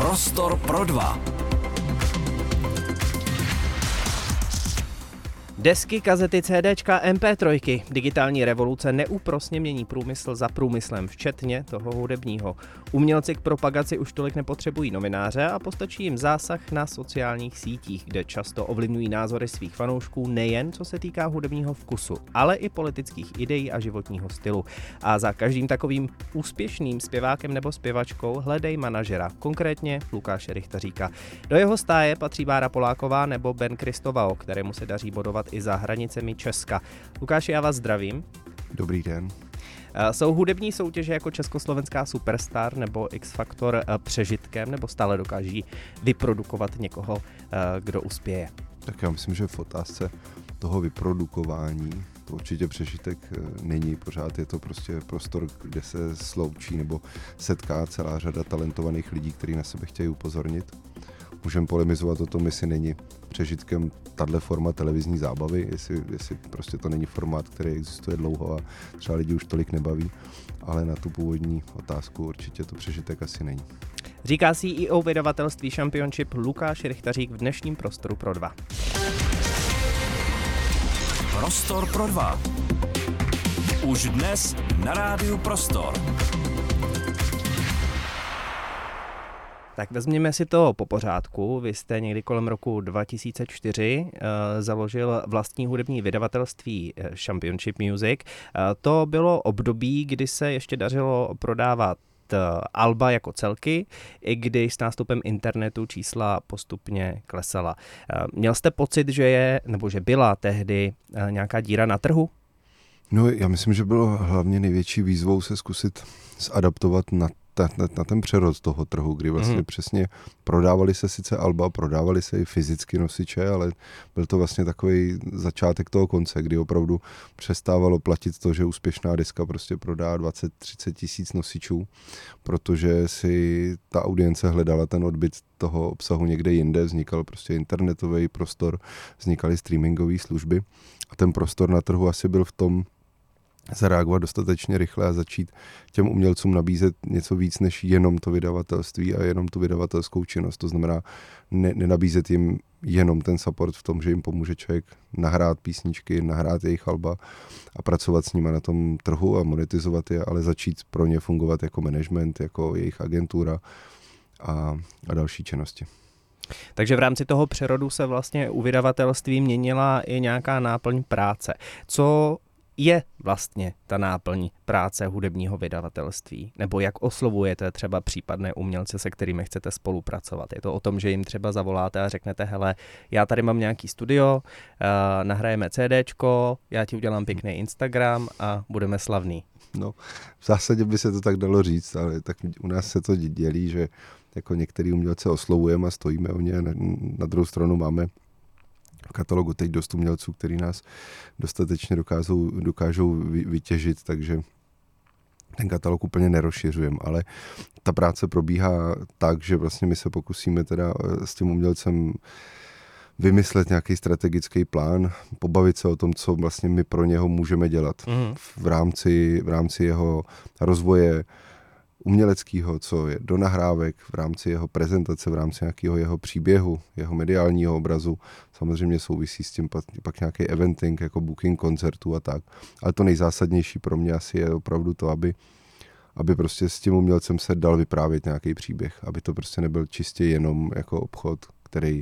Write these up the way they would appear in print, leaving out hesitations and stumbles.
Prostor pro dva. Desky, kazety, CDčka, MP3. Digitální revoluce neúprosně mění průmysl za průmyslem, včetně toho hudebního. Umělci k propagaci už tolik nepotřebují novináře a postačí jim zásah na sociálních sítích, kde často ovlivňují názory svých fanoušků nejen co se týká hudebního vkusu, ale i politických ideí a životního stylu. A za každým takovým úspěšným zpěvákem nebo zpěvačkou hledej manažera, konkrétně Lukáše Richteříka. Do jeho stáje patří Bára Poláková nebo Ben Kristovao, kterému se daří bodovat i za hranicemi Česka. Lukáši, já vás zdravím. Dobrý den. Jsou hudební soutěže jako Československá Superstar nebo X Factor přežitkem, nebo stále dokáží vyprodukovat někoho, kdo uspěje? Tak já myslím, že v otázce toho vyprodukování to určitě přežitek není. Pořád je to prostě prostor, kde se sloučí nebo setká celá řada talentovaných lidí, kteří na sebe chtějí upozornit. Můžeme polemizovat o tom, jestli není přežitkem tato forma televizní zábavy, jestli prostě to není formát, který existuje dlouho a třeba lidi už tolik nebaví, ale na tu původní otázku určitě to přežitek asi není. Říká CEO vydavatelství Championship Lukáš Richteřík v dnešním Prostoru pro dva. Prostor pro dva. Už dnes na rádiu Prostor. Tak vezměme si to po pořádku. Vy jste někdy kolem roku 2004 založil vlastní hudební vydavatelství Championship Music. To bylo období, kdy se ještě dařilo prodávat alba jako celky, i když s nástupem internetu čísla postupně klesala. Měl jste pocit, že byla tehdy nějaká díra na trhu? No, já myslím, že bylo hlavně největší výzvou se zkusit zadaptovat na ten přerod toho trhu, kdy vlastně přesně prodávali se sice alba, prodávali se i fyzicky nosiče, ale byl to vlastně takový začátek toho konce, kdy opravdu přestávalo platit to, že úspěšná deska prostě prodá 20-30 tisíc nosičů, protože si ta audience hledala ten odbyt toho obsahu někde jinde, vznikal prostě internetový prostor, vznikaly streamingové služby a ten prostor na trhu asi byl v tom zareagovat dostatečně rychle a začít těm umělcům nabízet něco víc než jenom to vydavatelství a jenom tu vydavatelskou činnost. To znamená nenabízet jim jenom ten support v tom, že jim pomůže člověk nahrát písničky, nahrát jejich alba a pracovat s nimi na tom trhu a monetizovat je, ale začít pro ně fungovat jako management, jako jejich agentura a další činnosti. Takže v rámci toho přerodu se vlastně u vydavatelství měnila i nějaká náplň práce. Co je vlastně ta náplň práce hudebního vydavatelství? Nebo jak oslovujete třeba případné umělce, se kterými chcete spolupracovat? Je to o tom, že jim třeba zavoláte a řeknete, hele, já tady mám nějaký studio, nahrajeme CDčko, já ti udělám pěkný Instagram a budeme slavný. No, v zásadě by se to tak dalo říct, ale tak u nás se to dělí, že jako některý umělce oslovujeme a stojíme o ně, na druhou stranu máme v katalogu teď dost umělců, který nás dostatečně dokážou vytěžit, takže ten katalog úplně nerozšiřujeme, ale ta práce probíhá tak, že vlastně my se pokusíme teda s tím umělcem vymyslet nějaký strategický plán, pobavit se o tom, co vlastně my pro něho můžeme dělat v rámci jeho rozvoje uměleckého, co je do nahrávek, v rámci jeho prezentace, v rámci nějakého jeho příběhu, jeho mediálního obrazu. Samozřejmě souvisí s tím pak nějaký eventing, jako booking koncertů a tak. Ale to nejzásadnější pro mě asi je opravdu to, aby prostě s tím umělcem se dal vyprávět nějaký příběh. Aby to prostě nebyl čistě jenom jako obchod, který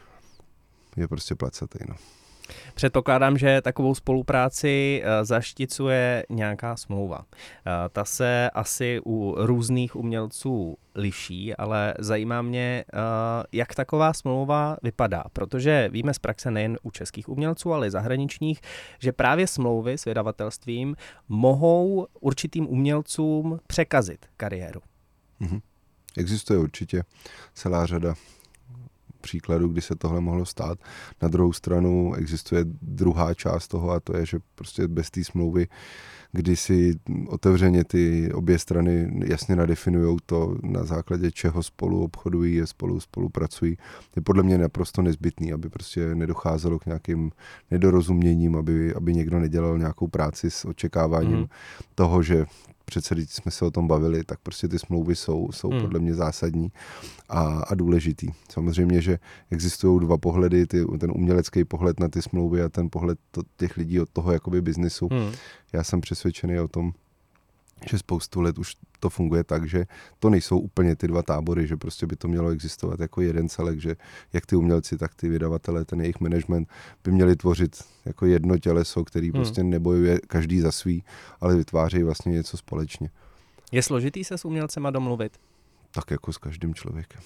je prostě placatý. No. Předpokládám, že takovou spolupráci zašticuje nějaká smlouva. Ta se asi u různých umělců liší, ale zajímá mě, jak taková smlouva vypadá, protože víme z praxe nejen u českých umělců, ale i zahraničních, že právě smlouvy s vydavatelstvím mohou určitým umělcům překazit kariéru. Existuje určitě celá řada příkladů, kdy se tohle mohlo stát. Na druhou stranu existuje druhá část toho a to je, že prostě bez té smlouvy, kdy si otevřeně ty obě strany jasně nadefinujou to, na základě čeho spolu obchodují a spolupracují, je podle mě naprosto nezbytný, aby prostě nedocházelo k nějakým nedorozuměním, aby někdo nedělal nějakou práci s očekáváním toho, že přece když jsme se o tom bavili, tak prostě ty smlouvy jsou podle mě zásadní a důležitý. Samozřejmě, že existují dva pohledy, ten umělecký pohled na ty smlouvy a ten pohled těch lidí od toho jakoby biznisu. Já jsem přesvědčený o tom, že spoustu let už to funguje tak, že to nejsou úplně ty dva tábory, že prostě by to mělo existovat jako jeden celek, že jak ty umělci, tak ty vydavatelé, ten jejich management by měli tvořit jako jedno těleso, který prostě nebojuje každý za svý, ale vytvářejí vlastně něco společně. Je složitý se s umělcema domluvit? Tak jako s každým člověkem.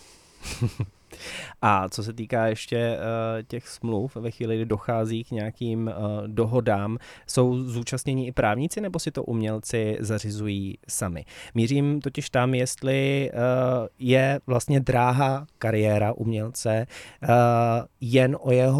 A co se týká ještě těch smluv, ve chvíli, kdy dochází k nějakým dohodám, jsou zúčastnění i právníci, nebo si to umělci zařizují sami? Mířím totiž tam, jestli je vlastně dráha kariéra umělce jen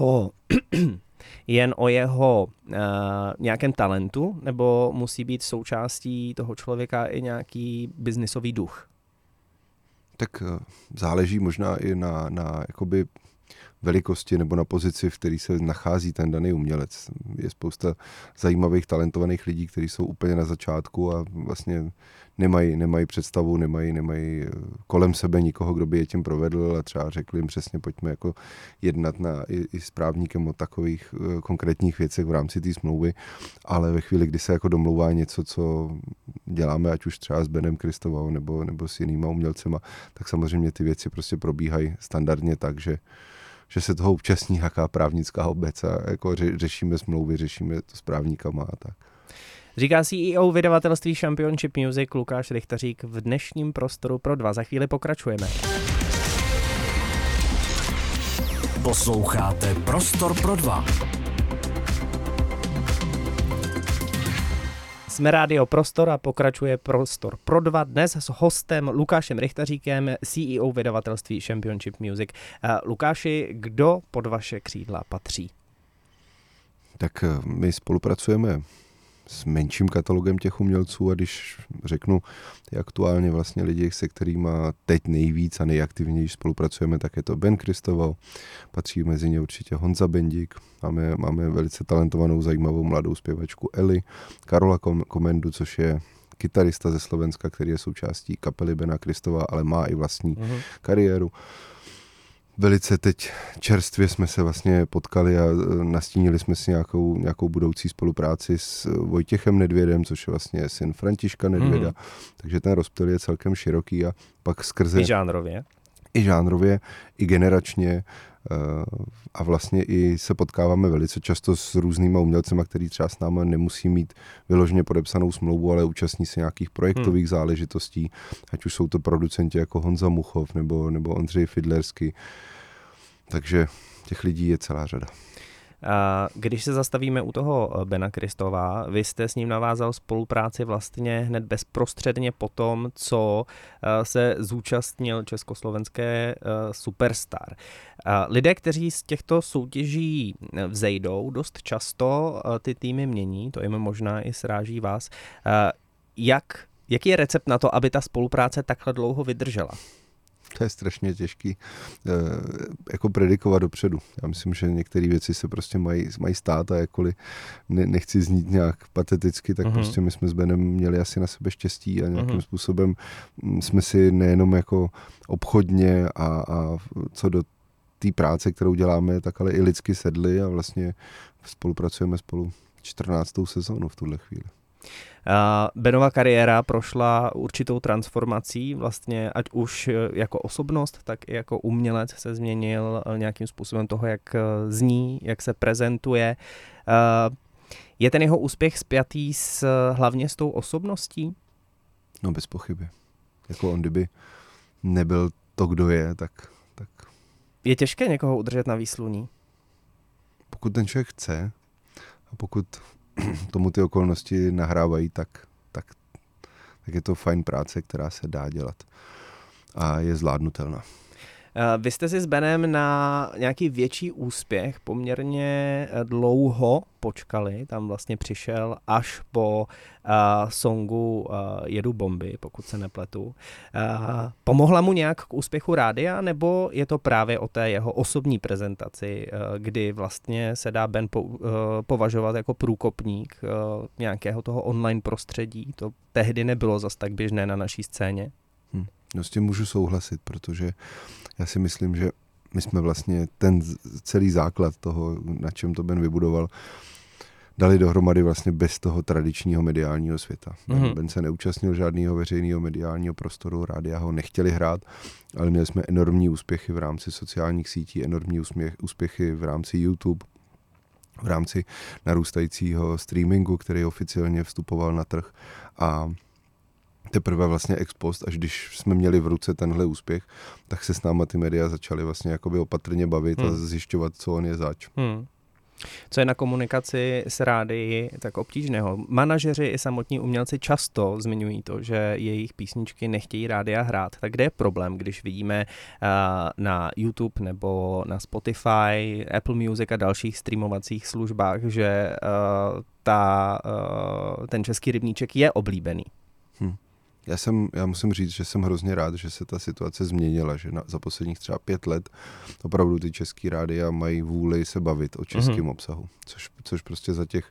o jeho nějakém talentu, nebo musí být součástí toho člověka i nějaký biznisový duch? Tak záleží možná i na jakoby velikosti nebo na pozici, v které se nachází ten daný umělec. Je spousta zajímavých, talentovaných lidí, kteří jsou úplně na začátku a vlastně nemají představu, nemají kolem sebe nikoho, kdo by je tím provedl a třeba řekl jim přesně, pojďme jako jednat i s právníkem o takových konkrétních věcech v rámci té smlouvy, ale ve chvíli, kdy se jako domlouvá něco, co děláme, ať už třeba s Benem Kristovou nebo s jinýma umělcema, tak samozřejmě ty věci prostě probíhají standardně tak, že se toho účastní nějaká právnická obec a jako řešíme smlouvy, řešíme to s právníkama a tak. Říká CEO vydavatelství Championship Music Lukáš Rychtařík v dnešním Prostoru pro dva. Za chvíli pokračujeme. Posloucháte Prostor pro dva. Jsme Rádio Prostor a pokračuje Prostor pro dva. Dnes s hostem Lukášem Rychtaříkem, CEO vydavatelství Championship Music. Lukáši, kdo pod vaše křídla patří? Tak my spolupracujeme s menším katalogem těch umělců a když řeknu aktuálně vlastně lidi, se kterými teď nejvíc a nejaktivněji spolupracujeme, tak je to Ben Kristoval, patří mezi ně určitě Honza Bendík, máme velice talentovanou, zajímavou mladou zpěvačku Eli, Karola Komendu, což je kytarista ze Slovenska, který je součástí kapely Bena Kristova, ale má i vlastní kariéru. Velice teď čerstvě jsme se vlastně potkali a nastínili jsme si nějakou budoucí spolupráci s Vojtěchem Nedvědem, což je vlastně syn Františka Nedvěda, takže ten rozptyl je celkem široký a pak skrze... I žánrově, i generačně a vlastně i se potkáváme velice často s různýma umělcema, který třeba s náma nemusí mít vyloženě podepsanou smlouvu, ale účastní se nějakých projektových záležitostí, ať už jsou to producenti jako Honza Muchov nebo Ondřej Fidlerský. Takže těch lidí je celá řada. Když se zastavíme u toho Bena Kristova, vy jste s ním navázal spolupráci vlastně hned bezprostředně po tom, co se zúčastnil československé Superstar. Lidé, kteří z těchto soutěží vzejdou, dost často ty týmy mění, to jim možná i sráží vás. Jaký je recept na to, aby ta spolupráce takhle dlouho vydržela? To je strašně těžký jako predikovat dopředu. Já myslím, že některé věci se prostě mají stát a jakkoliv nechci znít nějak pateticky, tak prostě my jsme s Benem měli asi na sebe štěstí a nějakým způsobem jsme si nejenom jako obchodně a co do té práce, kterou děláme, tak ale i lidsky sedli a vlastně spolupracujeme spolu 14. sezónu v tuhle chvíli. Benova kariéra prošla určitou transformací, vlastně ať už jako osobnost, tak i jako umělec se změnil nějakým způsobem toho, jak zní, jak se prezentuje. Je ten jeho úspěch spjatý hlavně s tou osobností? No bez pochyby. Jako on, kdyby nebyl to, kdo je, tak... Je těžké někoho udržet na výsluní? Pokud ten člověk chce a pokud tomu ty okolnosti nahrávají, tak je to fajn práce, která se dá dělat a je zvládnutelná. Vy jste si s Benem na nějaký větší úspěch poměrně dlouho počkali, tam vlastně přišel až po songu Jedu bomby, pokud se nepletu. Pomohla mu nějak k úspěchu rádia, nebo je to právě o té jeho osobní prezentaci, kdy vlastně se dá Ben považovat jako průkopník nějakého toho online prostředí? To tehdy nebylo zas tak běžné na naší scéně. No s tím můžu souhlasit, protože já si myslím, že my jsme vlastně ten celý základ toho, na čem to Ben vybudoval, dali dohromady vlastně bez toho tradičního mediálního světa. Ben se neúčastnil žádného veřejného mediálního prostoru, rádia ho nechtěli hrát, ale měli jsme enormní úspěchy v rámci sociálních sítí, enormní úspěchy v rámci YouTube, v rámci narůstajícího streamingu, který oficiálně vstupoval na trh, a teprve vlastně ex post, až když jsme měli v ruce tenhle úspěch, tak se s náma ty média začaly vlastně jakoby opatrně bavit a zjišťovat, co on je zač. Co je na komunikaci s rádii tak obtížného? Manažeři i samotní umělci často zmiňují to, že jejich písničky nechtějí rádia hrát. Tak kde je problém, když vidíme na YouTube nebo na Spotify, Apple Music a dalších streamovacích službách, že ten český rybníček je oblíbený? Já musím říct, že jsem hrozně rád, že se ta situace změnila, že za posledních třeba 5 let opravdu ty český rádia mají vůli se bavit o českém obsahu, což prostě za těch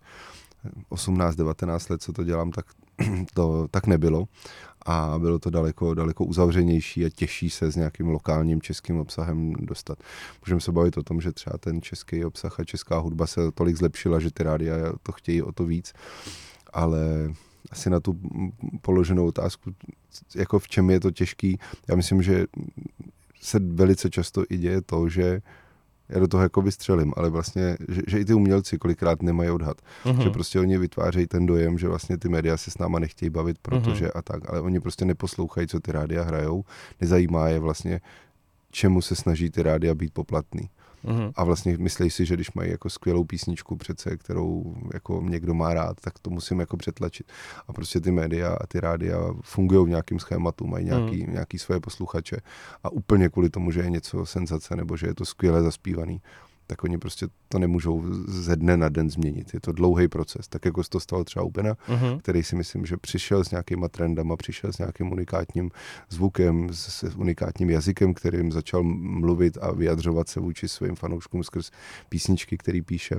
18-19 let, co to dělám, tak nebylo, a bylo to daleko uzavřenější a těžší se s nějakým lokálním českým obsahem dostat. Můžeme se bavit o tom, že třeba ten český obsah a česká hudba se tolik zlepšila, že ty rádia to chtějí o to víc, ale asi na tu položenou otázku, jako v čem je to těžký, já myslím, že se velice často i děje to, že já do toho jako vystřelím, ale vlastně, že i ty umělci kolikrát nemají odhad. Že prostě oni vytvářejí ten dojem, že vlastně ty média se s náma nechtějí bavit, protože a tak, ale oni prostě neposlouchají, co ty rádia hrajou, nezajímá je vlastně, čemu se snaží ty rádia být poplatný. A vlastně myslí si, že když mají jako skvělou písničku přece, kterou jako někdo má rád, tak to musím jako přetlačit. A prostě ty média a ty rádia fungují v nějakým schématu, mají nějaký svoje posluchače a úplně kvůli tomu, že je něco senzace nebo že je to skvěle zaspívaný, tak oni prostě to nemůžou ze dne na den změnit. Je to dlouhý proces. Tak jako se to stalo třeba u Bena, který si myslím, že přišel s nějakýma trendama, přišel s nějakým unikátním zvukem, s unikátním jazykem, kterým začal mluvit a vyjadřovat se vůči svým fanouškům skrz písničky, který píše.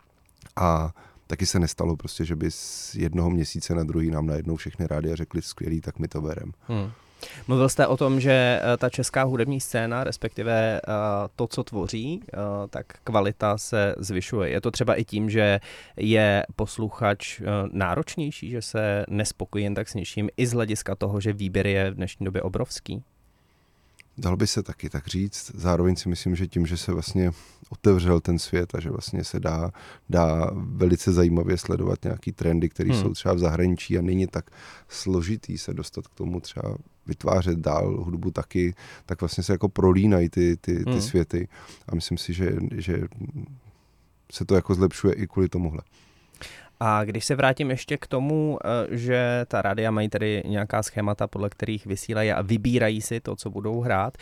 A taky se nestalo prostě, že by z jednoho měsíce na druhý nám najednou všechny rádia řekli skvělý, tak my to berem. Mluvil jste o tom, že ta česká hudební scéna, respektive to, co tvoří, tak kvalita se zvyšuje. Je to třeba i tím, že je posluchač náročnější, že se nespokojí jen tak s něčím, i z hlediska toho, že výběr je v dnešní době obrovský? Dalo by se taky tak říct. Zároveň si myslím, že tím, že se vlastně otevřel ten svět a že vlastně se dá velice zajímavě sledovat nějaký trendy, které jsou třeba v zahraničí a není tak složitý se dostat k tomu třeba vytvářet dál hudbu taky, tak vlastně se jako prolínají ty světy a myslím si, že se to jako zlepšuje i kvůli tomuhle. A když se vrátím ještě k tomu, že ta rádia mají tady nějaká schémata, podle kterých vysílají a vybírají si to, co budou hrát,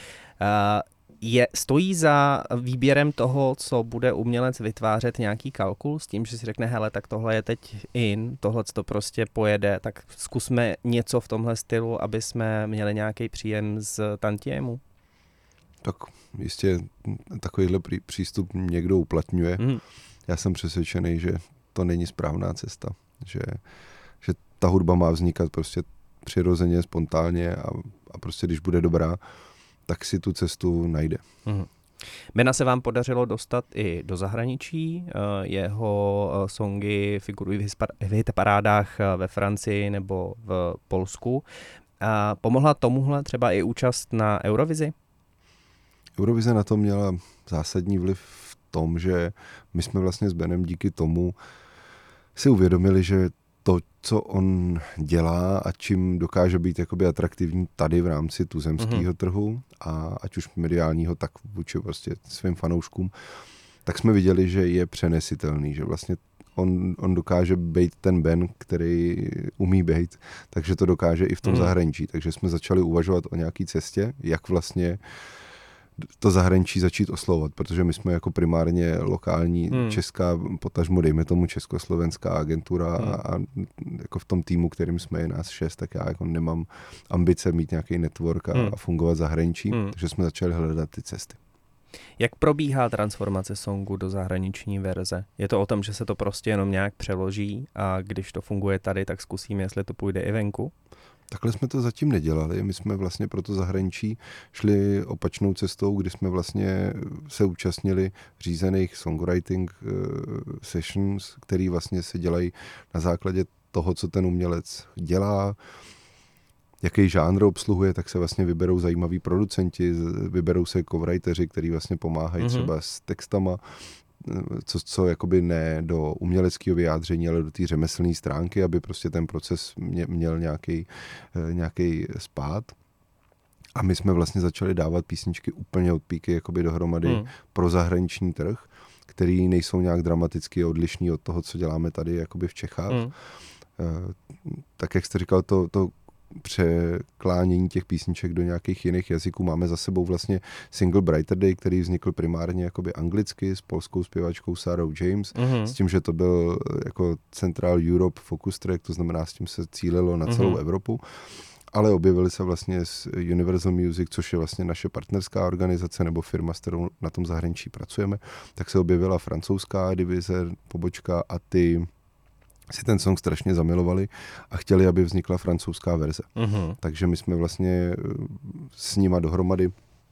stojí za výběrem toho, co bude umělec vytvářet, nějaký kalkul s tím, že si řekne, hele, tak tohle je teď tohle to prostě pojede, tak zkusme něco v tomhle stylu, aby jsme měli nějaký příjem z tantiému? Tak jistě takovýhle přístup někdo uplatňuje. Já jsem přesvědčený, že to není správná cesta, že ta hudba má vznikat prostě přirozeně, spontánně a prostě když bude dobrá, tak si tu cestu najde. Bena se vám podařilo dostat i do zahraničí, jeho songy figurují v hitparádách ve Francii nebo v Polsku. Pomohla tomuhle třeba i účast na Eurovizi? Eurovize na to měla zásadní vliv v tom, že my jsme vlastně s Benem díky tomu si uvědomili, že to, co on dělá a čím dokáže být jakoby atraktivní tady v rámci tuzemského trhu a ať už mediálního, tak vůči prostě svým fanouškům, tak jsme viděli, že je přenesitelný, že vlastně on dokáže být ten Ben, který umí být, takže to dokáže i v tom zahraničí. Takže jsme začali uvažovat o nějaký cestě, jak vlastně to zahraničí začít oslovovat, protože my jsme jako primárně lokální česká, potažmo dejme tomu československá agentura a jako v tom týmu, kterým jsme je nás 6, tak já jako nemám ambice mít nějaký network a fungovat zahraničí, takže jsme začali hledat ty cesty. Jak probíhá transformace songu do zahraniční verze? Je to o tom, že se to prostě jenom nějak přeloží a když to funguje tady, tak zkusíme, jestli to půjde i venku? Takhle jsme to zatím nedělali. My jsme vlastně pro to zahraničí šli opačnou cestou, kdy jsme vlastně se účastnili řízených songwriting sessions, který vlastně se dělají na základě toho, co ten umělec dělá, jaký žánr obsluhuje, tak se vlastně vyberou zajímaví producenti, vyberou se co-writeři, který vlastně pomáhají třeba s textama, co jakoby ne do uměleckého vyjádření, ale do té řemeslné stránky, aby prostě ten proces měl nějaký spád. A my jsme vlastně začali dávat písničky úplně od píky jakoby dohromady pro zahraniční trh, který nejsou nějak dramaticky odlišný od toho, co děláme tady jakoby v Čechách. Tak jak jste říkal, to překlánění těch písniček do nějakých jiných jazyků. Máme za sebou vlastně single Brighter Day, který vznikl primárně jakoby anglicky s polskou zpěvačkou Sarah James, s tím, že to byl jako Central Europe focus track, to znamená, s tím se cílilo na celou Evropu. Ale objevili se vlastně s Universal Music, což je vlastně naše partnerská organizace nebo firma, s kterou na tom zahraničí pracujeme, tak se objevila francouzská divize, pobočka a ty si ten song strašně zamilovali a chtěli, aby vznikla francouzská verze. Takže my jsme vlastně s nima dohromady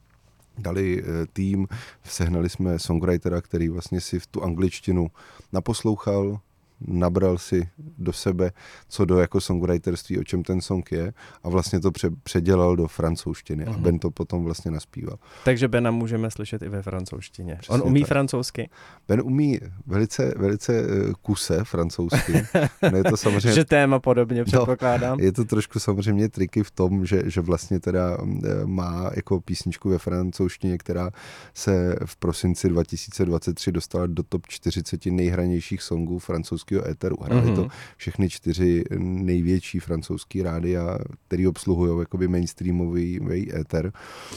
dali tým, sehnali jsme songwritera, který vlastně si v tu angličtinu naposlouchal, nabral si do sebe, co do jako songwriterství, o čem ten song je a vlastně to předělal do francouzštiny a Ben to potom vlastně naspíval. Takže Bena můžeme slyšet i ve francouzštině. Přesně on umí tak. Francouzsky? Ben umí velice kuse francouzsky. No je to samozřejmě, že téma podobně předpokládám. Je to trošku samozřejmě triky v tom, že vlastně teda má jako písničku ve francouzštině, která se v prosinci 2023 dostala do top 40 nejhranějších songů francouzského éteru. Hráli to všechny 4 největší francouzský rádia, který obsluhují jakoby mainstreamový éter.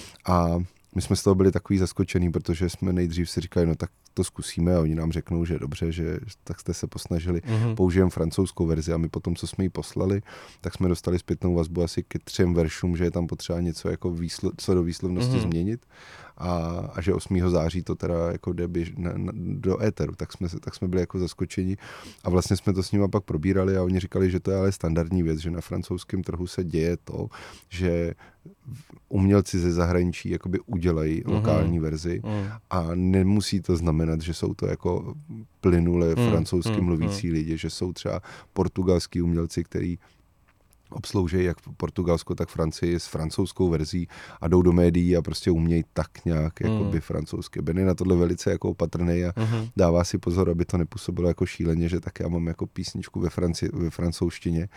A my jsme z toho byli takový zaskočený, protože jsme nejdřív si říkali, no tak to zkusíme a oni nám řeknou, že dobře, že tak jste se posnažili, použijeme francouzskou verzi a my potom, co jsme ji poslali, tak jsme dostali zpětnou vazbu asi ke 3 veršům, že je tam potřeba něco jako co do výslovnosti změnit a že 8. září to teda jako jde do éteru, tak jsme byli jako zaskočeni a vlastně jsme to s nimi pak probírali a oni říkali, že to je ale standardní věc, že na francouzském trhu se děje to, že umělci ze zahraničí jakoby udělají lokální verzi a nemusí to znamenat, že jsou to jako plynule francouzsky mluvící lidi, že jsou třeba portugalský umělci, který obslouží jak Portugalsko, tak Francii s francouzskou verzí a jdou do médií a prostě umějí tak nějak jakoby francouzsky. Ben je na tohle velice jako opatrný a dává si pozor, aby to nepůsobilo jako šíleně, že tak já mám jako písničku ve francouzštině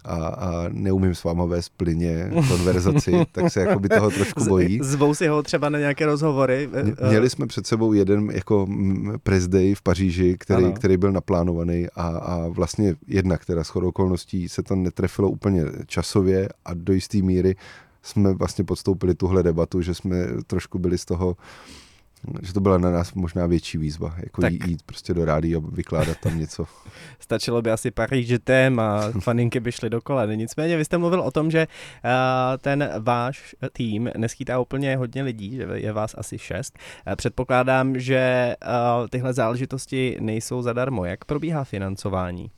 a neumím s váma vést plyně konverzaci, tak se jakoby toho trošku bojí. Zvou si ho třeba na nějaké rozhovory? Měli jsme před sebou jeden jako press day v Paříži, který byl naplánovaný a vlastně jednak teda shodou okolností se to netrefilo úplně časově a do jisté míry jsme vlastně podstoupili tuhle debatu, že jsme trošku byli z toho, že to byla na nás možná větší výzva, jako jít prostě do rádia a vykládat tam něco. Stačilo by asi Paris je t'aime a faninky by šly dokola. Nicméně vy jste mluvil o tom, že ten váš tým neschýtá úplně hodně lidí, že je vás asi 6. Předpokládám, že tyhle záležitosti nejsou zadarmo. Jak probíhá financování?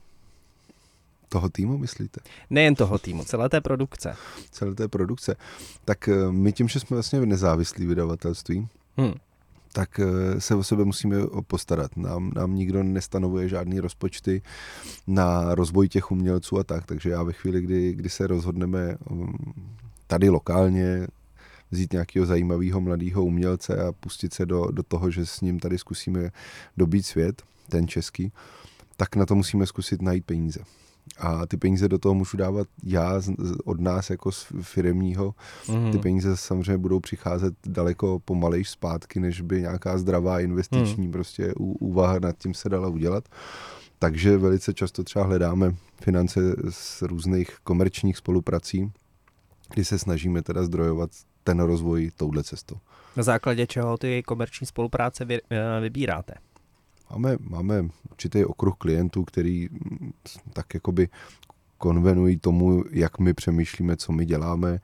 Toho týmu, myslíte? Nejen toho týmu, celé té produkce. Celé té produkce. Tak my tím, že jsme vlastně nezávislí vydavatelství, tak se o sebe musíme postarat. Nám nikdo nestanovuje žádný rozpočty na rozvoj těch umělců a tak, takže já ve chvíli, kdy se rozhodneme tady lokálně vzít nějakého zajímavého mladého umělce a pustit se do toho, že s ním tady zkusíme dobít svět, ten český, tak na to musíme zkusit najít peníze. A ty peníze do toho můžu dávat já od nás jako z firemního. Ty peníze samozřejmě budou přicházet daleko pomalejš zpátky, než by nějaká zdravá investiční prostě úvaha nad tím se dala udělat. Takže velice často třeba hledáme finance z různých komerčních spoluprací, kdy se snažíme teda zdrojovat ten rozvoj touhle cestou. Na základě čeho ty komerční spolupráce vybíráte? Máme určitý okruh klientů, který tak jakoby konvenují tomu, jak my přemýšlíme, co my děláme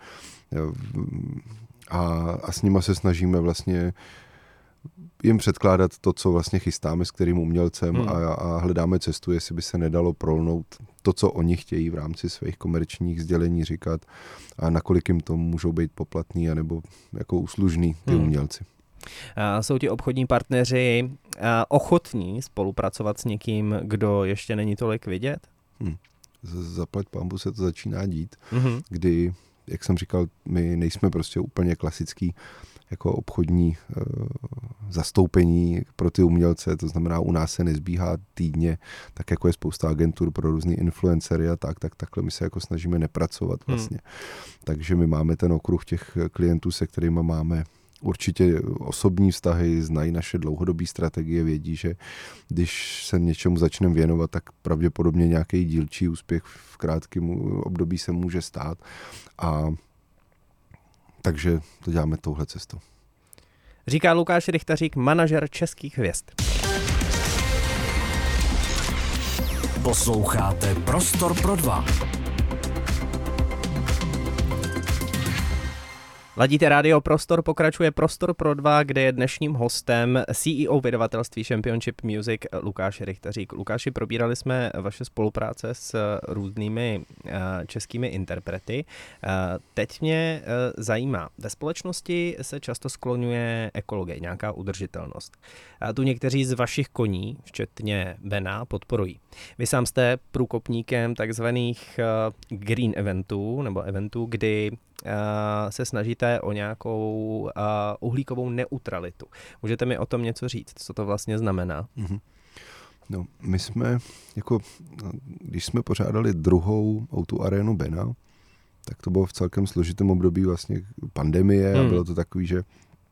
a s nima se snažíme vlastně jim předkládat to, co vlastně chystáme s kterým umělcem a hledáme cestu, jestli by se nedalo prolnout to, co oni chtějí v rámci svých komerčních sdělení říkat a nakolik jim to můžou být poplatný anebo jako uslužný ty umělci. Jsou ti obchodní partneři ochotní spolupracovat s někým, kdo ještě není tolik vidět? Zaplať pánbu se to začíná dít, kdy, jak jsem říkal, my nejsme prostě úplně klasický jako obchodní zastoupení pro ty umělce, to znamená, u nás se nezbíhá týdně, tak jako je spousta agentur pro různý influencery a takhle my se jako snažíme nepracovat vlastně. Takže my máme ten okruh těch klientů, se kterými máme určitě osobní vztahy, znají naše dlouhodobé strategie, vědí, že když se něčemu začneme věnovat, tak pravděpodobně nějaký dílčí úspěch v krátkém období se může stát a takže to děláme touhle cestou. Říká Lukáš Richtařík, manažer českých hvězd. Posloucháte Prostor pro dva. Ladíte rádio Prostor, pokračuje Prostor pro dva, kde je dnešním hostem CEO vydavatelství Championship Music Lukáš Richtařík. Lukáši, probírali jsme vaše spolupráce s různými českými interprety. Teď mě zajímá, ve společnosti se často skloňuje ekologie, nějaká udržitelnost. Tu někteří z vašich koní, včetně Bena, podporují. Vy sám jste průkopníkem takzvaných green eventů, nebo eventů, kdy se snažíte o nějakou uhlíkovou neutralitu. Můžete mi o tom něco říct, co to vlastně znamená? No, my jsme, když jsme pořádali druhou O2 arénu Bena, tak to bylo v celkem složitém období vlastně pandemie a bylo to takový, že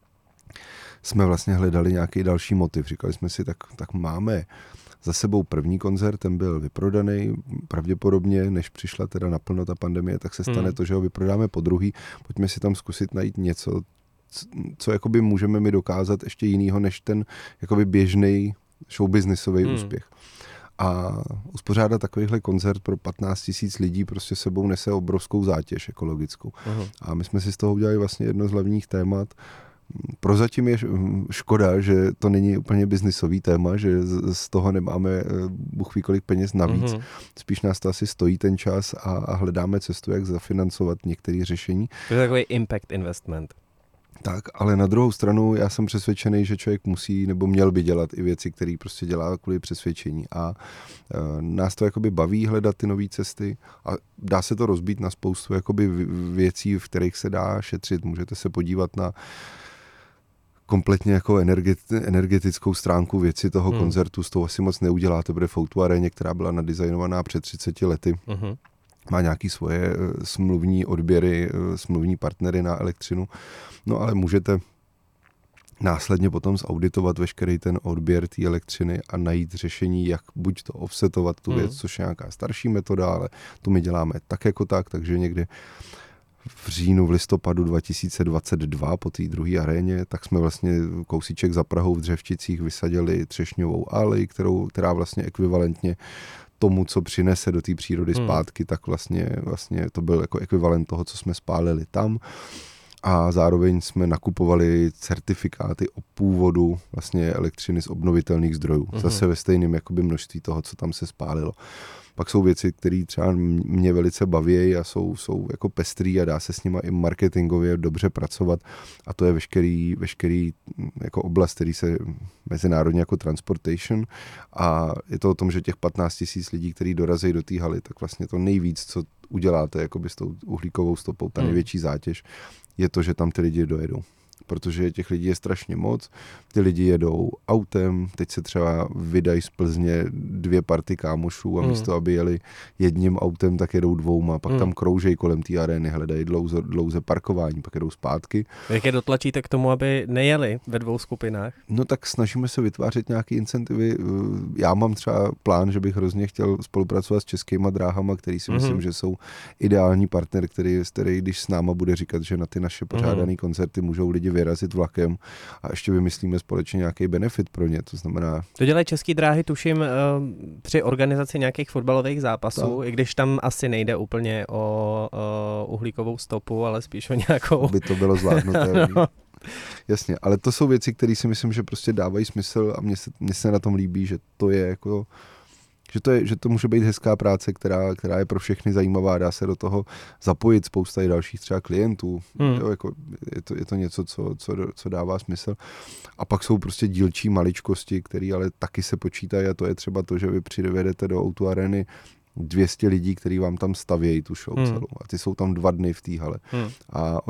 jsme vlastně hledali nějaký další motiv. Říkali jsme si, tak máme za sebou první koncert, ten byl vyprodaný, pravděpodobně, než přišla teda naplno ta pandemie, tak se stane to, že ho vyprodáme po druhý. Pojďme si tam zkusit najít něco, co jakoby můžeme mi dokázat ještě jinýho, než ten jakoby běžný showbiznisový úspěch. A uspořádat takovýhle koncert pro 15 000 lidí prostě sebou nese obrovskou zátěž ekologickou. A my jsme si z toho udělali vlastně jedno z hlavních témat. Prozatím je škoda, že to není úplně biznisový téma, že z toho nemáme bůh ví kolik peněz navíc. Spíš nás to asi stojí ten čas a hledáme cestu, jak zafinancovat některé řešení. To je takový impact investment. Tak, ale na druhou stranu já jsem přesvědčený, že člověk musí nebo měl by dělat i věci, které prostě dělá kvůli přesvědčení. A nás to jakoby baví hledat ty nové cesty a dá se to rozbít na spoustu jakoby věcí, v kterých se dá šetřit. Můžete se podívat na kompletně jako energetickou stránku věci toho koncertu, s tou asi moc neuděláte, protože v O2 aréně, která byla nadizajnovaná před 30 lety, má nějaké svoje smluvní odběry, smluvní partnery na elektřinu, no ale můžete následně potom zauditovat veškerý ten odběr té elektřiny a najít řešení, jak buď to offsetovat tu věc, což je nějaká starší metoda, ale tu my děláme tak jako tak, takže někdy v říjnu, v listopadu 2022 po té druhé aréně, tak jsme vlastně kousíček za Prahou v Dřevčicích vysadili třešňovou alej, která vlastně ekvivalentně tomu, co přinese do té přírody zpátky, tak vlastně to byl jako ekvivalent toho, co jsme spálili tam. A zároveň jsme nakupovali certifikáty o původu vlastně elektřiny z obnovitelných zdrojů. Zase ve stejném jakoby množství toho, co tam se spálilo. Pak jsou věci, které třeba mě velice baví a jsou jako pestrý a dá se s nima i marketingově dobře pracovat. A to je veškerý jako oblast, který se mezinárodně jako transportation. A je to o tom, že těch 15 000 lidí, kteří dorazí do té haly, tak vlastně to nejvíc, co uděláte jakoby s tou uhlíkovou stopou, ta největší zátěž, je to, že tam ty lidi dojedou. protože těch lidí je strašně moc, ty lidi jedou autem, teď se třeba vydají z Plzně 2 party kámošů a místo, aby jeli jedním autem, tak jedou 2, pak tam kroužejí kolem té arény, hledají dlouze parkování, pak jedou zpátky. Jak je dotlačíte k tomu, aby nejeli ve 2 skupinách? No tak snažíme se vytvářet nějaké incentivy. Já mám třeba plán, že bych hrozně chtěl spolupracovat s Českýma dráhama, který si myslím, že jsou ideální partner, který když s náma bude říkat, že na ty naše pořádané koncerty můžou lidi vyrazit vlakem a ještě vymyslíme společně nějaký benefit pro ně, to znamená... To dělají Český dráhy, tuším, při organizaci nějakých fotbalových zápasů, i když tam asi nejde úplně o uhlíkovou stopu, ale spíš o nějakou... By to bylo zvládnuté. No. Jasně, ale to jsou věci, které si myslím, že prostě dávají smysl a mně se na tom líbí, že to je jako... Že to může být hezká práce, která je pro všechny zajímavá, dá se do toho zapojit spousta i dalších třeba klientů. Jo, jako je to něco, co dává smysl. A pak jsou prostě dílčí maličkosti, které ale taky se počítají a to je třeba to, že vy přivedete do O2 Areny 200 lidí, kteří vám tam stavějí tu show celou. A ty jsou tam 2 dny v té hale. A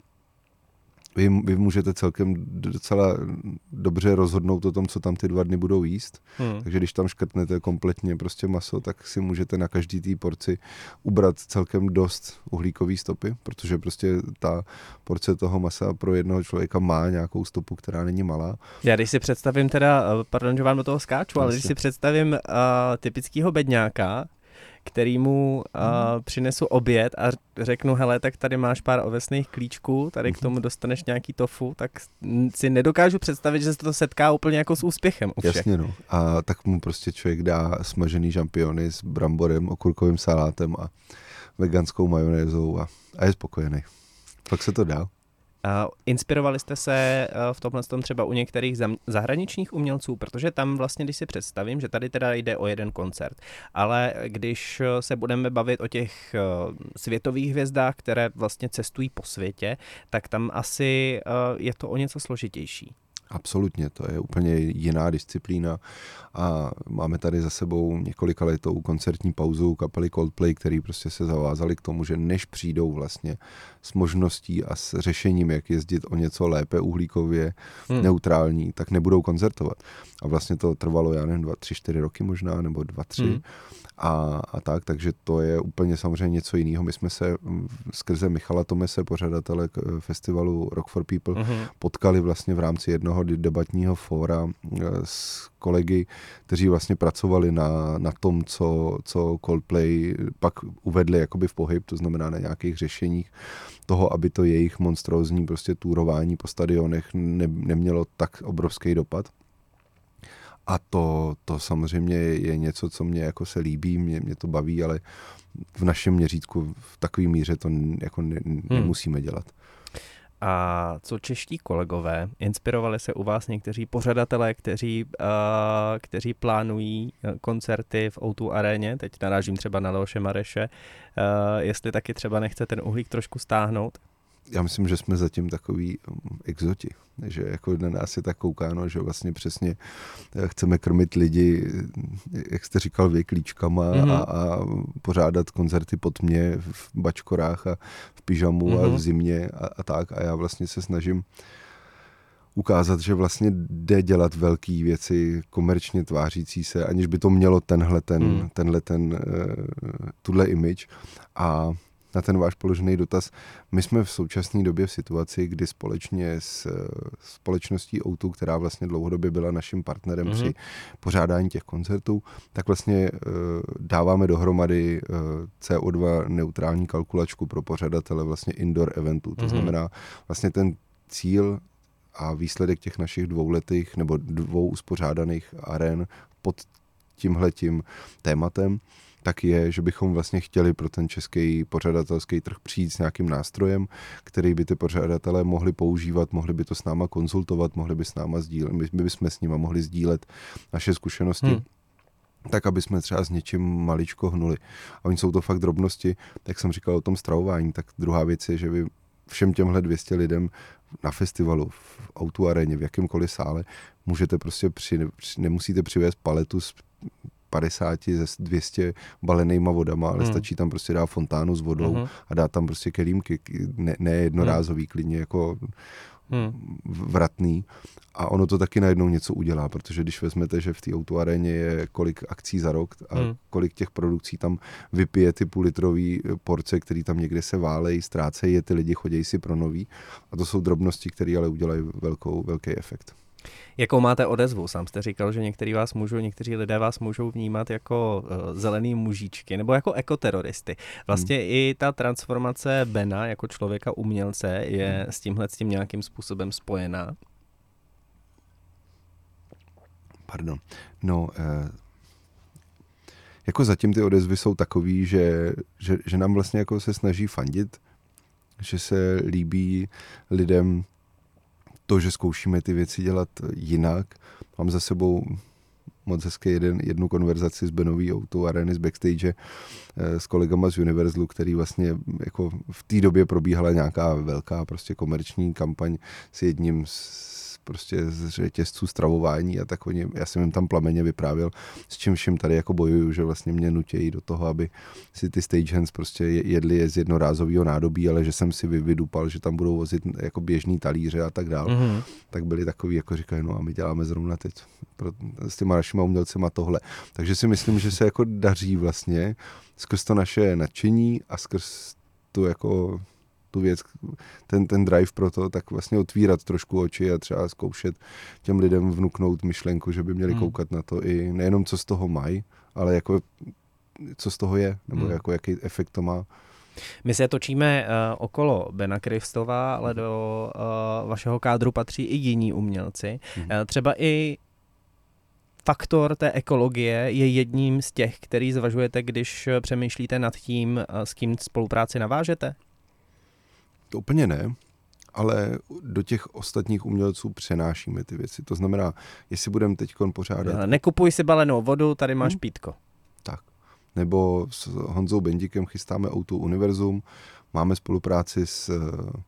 vy můžete docela dobře rozhodnout o tom, co tam ty 2 dny budou jíst. Takže když tam škrtnete kompletně prostě maso, tak si můžete na každý té porci ubrat celkem dost uhlíkové stopy, protože prostě ta porce toho masa pro jednoho člověka má nějakou stopu, která není malá. Já když si představím pardon, že vám do toho skáču, ale když si představím typického bedňáka, kterýmu přinesu oběd a řeknu, hele, tak tady máš pár ovesných klíčků, tady k tomu dostaneš nějaký tofu, tak si nedokážu představit, že se to setká úplně jako s úspěchem u všech. Jasně, no. A tak mu prostě člověk dá smažený žampiony s bramborem, okurkovým salátem a veganskou majonézou a je spokojený. Pak se to dá. Inspirovali jste se v tomhle třeba u některých zahraničních umělců, protože tam vlastně, když si představím, že tady teda jde o jeden koncert, ale když se budeme bavit o těch světových hvězdách, které vlastně cestují po světě, tak tam asi je to o něco složitější. Absolutně, to je úplně jiná disciplína a máme tady za sebou několikaletou koncertní pauzu kapely Coldplay, který prostě se zavázali k tomu, že než přijdou vlastně s možností a s řešením, jak jezdit o něco lépe uhlíkově neutrální, tak nebudou koncertovat. A vlastně to trvalo, já nevím, 2, 3, 4 roky možná, nebo 2, 3 a tak, takže to je úplně samozřejmě něco jiného. My jsme se skrze Michala Tomese, pořadatele festivalu Rock for People, potkali vlastně v rámci jednoho debatního fóra s kolegy, kteří vlastně pracovali na tom, co Coldplay pak uvedli jakoby v pohyb, to znamená na nějakých řešeních toho, aby to jejich monstrózní prostě túrování po stadionech nemělo tak obrovský dopad. A to samozřejmě je něco, co mě jako se líbí, mě to baví, ale v našem měřítku v takové míře to jako nemusíme dělat. A co čeští kolegové? Inspirovali se u vás někteří pořadatelé, kteří plánují koncerty v O2 aréně? Teď narážím třeba na Leoše Mareše. Jestli taky třeba nechce ten uhlík trošku stáhnout? Já myslím, že jsme zatím takový exoti, že jako na nás je tak koukáno, že vlastně přesně chceme krmit lidi, jak jste říkal vy, klíčkama a pořádat koncerty po tmě v bačkorách a v pyžamu a v zimě a tak. A já vlastně se snažím ukázat, že vlastně jde dělat velké věci komerčně tvářící se, aniž by to mělo tuhle image. A na ten váš položený dotaz, my jsme v současné době v situaci, kdy společně s společností O2, která vlastně dlouhodobě byla naším partnerem při pořádání těch koncertů, tak vlastně dáváme dohromady CO2 neutrální kalkulačku pro pořadatele vlastně indoor eventů. To znamená vlastně ten cíl a výsledek těch našich 2letých nebo 2 uspořádaných arén pod tímhletím tématem, tak je, že bychom vlastně chtěli pro ten český pořadatelský trh přijít s nějakým nástrojem, který by ty pořadatelé mohli používat, mohli by to s náma konzultovat, mohli by s náma sdílet, my bychom s nima mohli sdílet naše zkušenosti, tak aby jsme třeba s něčím maličko hnuli. A oni jsou to fakt drobnosti, jak jsem říkal o tom stravování, tak druhá věc je, že vy všem těmhle 200 lidem na festivalu, v O2 aréně, v jakémkoliv sále, můžete prostě nemusíte přivést paletu z 50 ze 200 balenýma vodama, ale stačí tam prostě dát fontánu s vodou a dát tam prostě kelímky, ne jednorázový, klidně jako vratný a ono to taky najednou něco udělá, protože když vezmete, že v té O2 aréně je kolik akcí za rok a kolik těch produkcí tam vypije ty půllitrový porce, který tam někde se válejí, ztrácejí je, ty lidi chodějí si pro nový a to jsou drobnosti, které ale udělají velký efekt. Jakou máte odezvu? Sám jste říkal, že někteří lidé vás můžou vnímat jako zelený mužíčky nebo jako ekoteroristy. Vlastně i ta transformace Bena jako člověka umělce je s tím nějakým způsobem spojená. Pardon. No, jako zatím ty odezvy jsou takový, že nám vlastně jako se snaží fandit, že se líbí lidem to, že zkoušíme ty věci dělat jinak. Mám za sebou moc hezky jednu konverzaci z Benový O2 arény z backstage s kolegama z Universalu, který vlastně jako v té době probíhala nějaká velká prostě komerční kampaň s jedním z řetězců stravování a tak já jsem jim tam plameně vyprávěl, s čímž jim tady jako bojuju, že vlastně mě nutějí do toho, aby si ty stagehands prostě jedli je z jednorázového nádobí, ale že jsem si vydupal, že tam budou vozit jako běžný talíře a tak dál. Tak byli takový, jako říkají, no a my děláme zrovna teď s těma našima umělcema tohle. Takže si myslím, že se jako daří vlastně skrz to naše nadšení a skrz tu jako tu věc, ten drive pro to, tak vlastně otvírat trošku oči a třeba zkoušet těm lidem vnuknout myšlenku, že by měli koukat na to i nejenom co z toho mají, ale jako co z toho je, nebo jako jaký efekt to má. My se točíme okolo Bena Kristova, ale do vašeho kádru patří i jiní umělci. Třeba i faktor té ekologie je jedním z těch, který zvažujete, když přemýšlíte nad tím, s kým spolupráci navážete? To úplně ne, ale do těch ostatních umělců přenášíme ty věci. To znamená, jestli budeme teďkon pořádat... Nekupuj si balenou vodu, tady máš pítko. Tak. Nebo s Honzou Bendikem chystáme O2 Univerzum, máme spolupráci s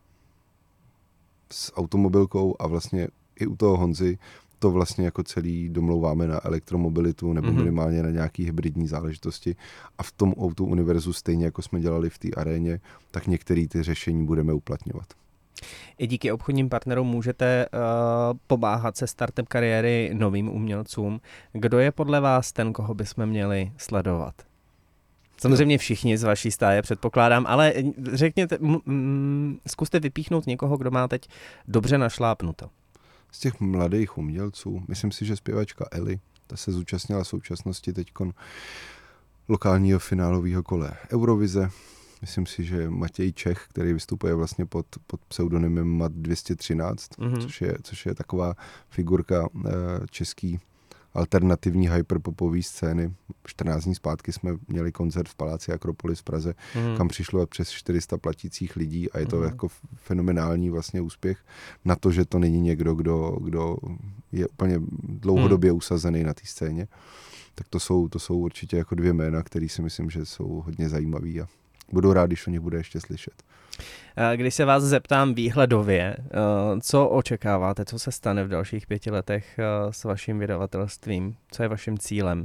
automobilkou a vlastně i u toho Honzy to vlastně jako celý domlouváme na elektromobilitu nebo minimálně na nějaký hybridní záležitosti a v tom O2 Univerzu stejně jako jsme dělali v té aréně, tak některé ty řešení budeme uplatňovat. I díky obchodním partnerům můžete pomáhat se startem kariéry novým umělcům. Kdo je podle vás ten, koho bychom měli sledovat? Samozřejmě všichni z vaší stáje, předpokládám, ale řekněte, zkuste vypíchnout někoho, kdo má teď dobře našlápnuto. Z těch mladých umělců, myslím si, že zpěvačka Eli, ta se zúčastnila v současnosti teďkon lokálního finálového kole Eurovize. Myslím si, že Matěj Čech, který vystupuje vlastně pod pseudonymem Mat 213, což je taková figurka český alternativní hyperpopové scény. 14 dní zpátky jsme měli koncert v Paláci Akropolis v Praze, kam přišlo přes 400 platících lidí a je to jako fenomenální vlastně úspěch na to, že to není někdo, kdo je úplně dlouhodobě usazený na té scéně. Tak to jsou určitě jako dvě jména, které si myslím, že jsou hodně zajímavý a budu rád, když o nich bude ještě slyšet. Když se vás zeptám výhledově, co očekáváte, co se stane v dalších 5 letech s vaším vydavatelstvím? Co je vaším cílem?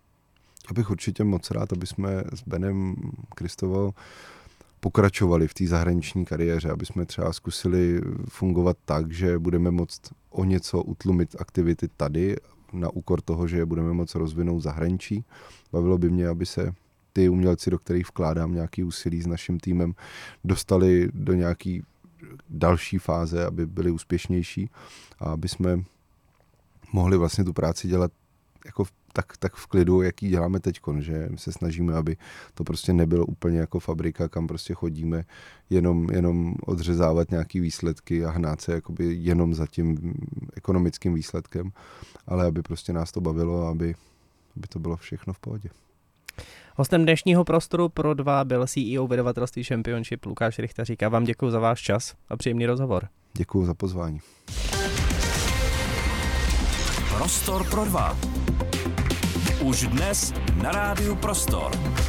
Já bych určitě moc rád, aby jsme s Benem Kristovou pokračovali v té zahraniční kariéře, aby jsme třeba zkusili fungovat tak, že budeme moct o něco utlumit aktivity tady na úkor toho, že je budeme moct rozvinout v zahraničí. Bavilo by mě, aby se ty umělci, do kterých vkládám nějaký úsilí s naším týmem, dostali do nějaký další fáze, aby byli úspěšnější a aby jsme mohli vlastně tu práci dělat jako tak v klidu, jaký děláme teďkon, že se snažíme, aby to prostě nebylo úplně jako fabrika, kam prostě chodíme jenom odřezávat nějaký výsledky a hnát se jakoby jenom za tím ekonomickým výsledkem, ale aby prostě nás to bavilo a aby to bylo všechno v pohodě. Hostem dnešního Prostoru pro 2 byl CEO vydavatelství Championship Lukáš Rychtařík. Já vám děkuji za váš čas a příjemný rozhovor. Děkuji za pozvání. Prostor pro 2. Už dnes na rádiu Prostor.